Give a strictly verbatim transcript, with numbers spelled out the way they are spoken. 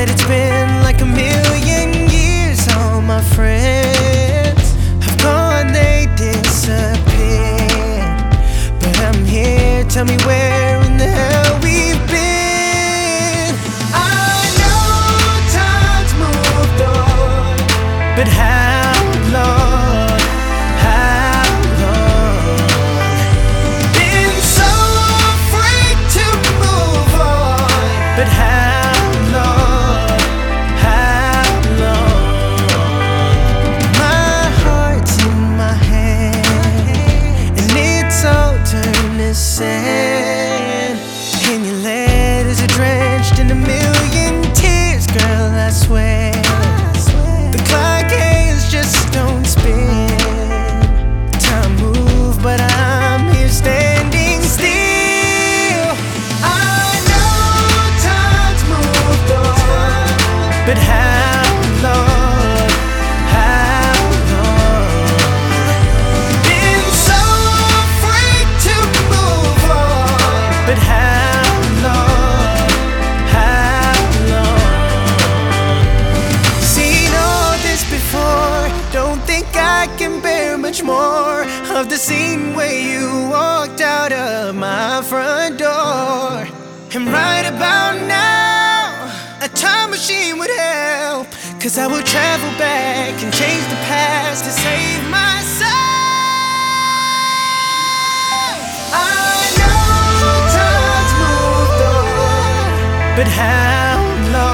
that it's been like a million years. All my friends have gone, they disappeared, but I'm here, tell me where in the hell we've been. I know time's moved on, but how long, how long? Been so afraid to move on, but how long, how long? My heart's in my hand, and it's all turned to sand, and your letters are drenched in a million tears. Girl, I swear the clock hands just don't spin. Time moves, but I'm here standing still. I know time's moved on, but how long, how long? Been so afraid to move on, but how long, how long? Seen all this before, don't think I can bear much more of the scene where you walked out of my front door. And right about now, a time machine would help, 'cause I will travel back and change the past to save myself. I know time's moved on, but how long?